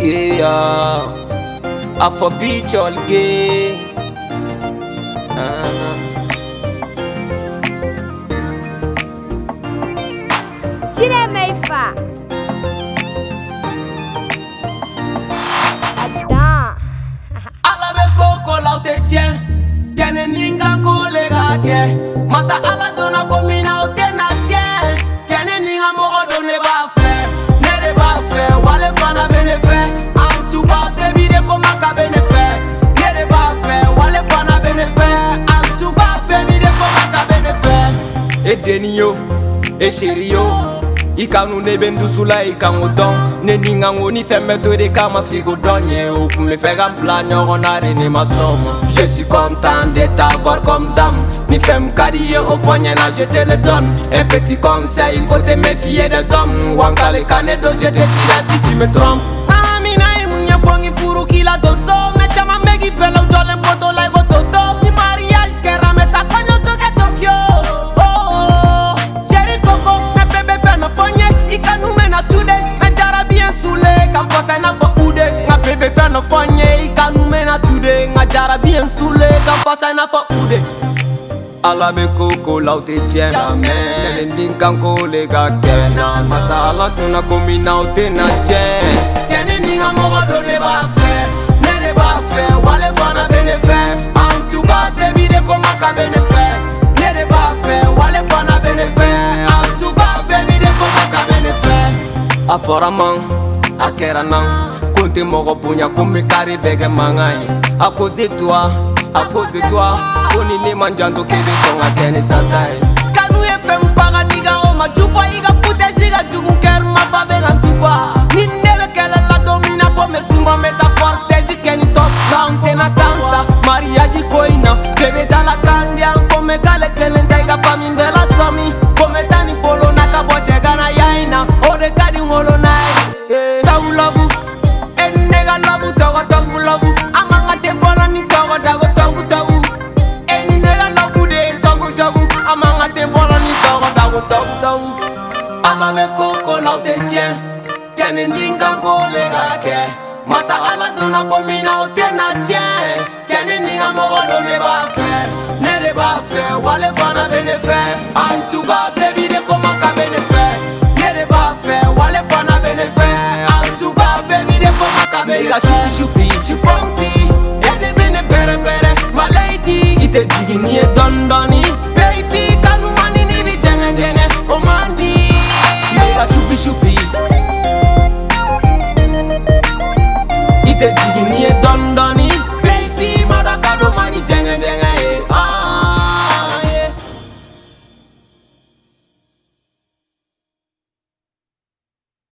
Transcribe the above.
gay, Afrobeat all gay. Tire Meifa. Adam. Ala be koko la te tien, tiene ninga kolega ke. Masa ala dona komina o te na tien, tiene ninga mo done ba fe, nere ba fe, wale fana benefe. Am tu ba baby de koma ka benefe, nere ba fe, wale fana benefe. Am tu ba baby de koma ka benefe. E denio, e serio. Ikanu ne bendu sula ikango don ne ninga ngoni femme to de kama figo donye ou pour me faire un plan on a rené ma somme. Je suis content de t'avoir comme dame. Ni femme carrière au fond na je te le donne. Un petit conseil, il faut te méfier des hommes. Wanga le canedo je te tire si tu me trompes. Amina e munya fongi furu kila donso. Me chama megi pelo jole poto like ototo. Ni mariage kera meta konyo soke Tokyo. No fonye ikanu mena today ngajara bien soule kan pasa na fa ude ala be koko la te tien jamais tene kan ko le ga kena masa ala tuna komina o te na tene ninga mo do ne ba fe wale fana benefe am tu ga baby de koma ka benefe ne ba fe wale fana benefe am tu ga baby de koma ka benefe aforaman akeranan Konte mogo punya kumi kari bege mangai. À cause de toi, Koni ne manjando kebe songa kene santai. Kanu ye fem paga diga o majufa iga pute ziga jugu ker ma fa be gantufa. Ni nebe kele la domina po me sumba meta cortezi keni top down tena tanta. Mariage koina, bebe dala kandia come kale kele ndaiga famine de la somi. Come tani follow na kabote gana yaina. Ode kadi ngolo nai. Tawu labu labu tawa tawu labu amanga te fola ni tawa dago tawu tawu eni nega labu de sagu sagu amanga te fola ni tawa dago tawu tawu ala me koko la te tien tiene ninga kolega ke masa ala dona komina o te na tiene ninga mo do ne ba fe wale fana benefe antuga baby de koma ka benefe ne ba fe wale fana benefe antuga baby de koma ka benefe Chupompi, et de bene pere, my lady. Ite jigini e dondoni.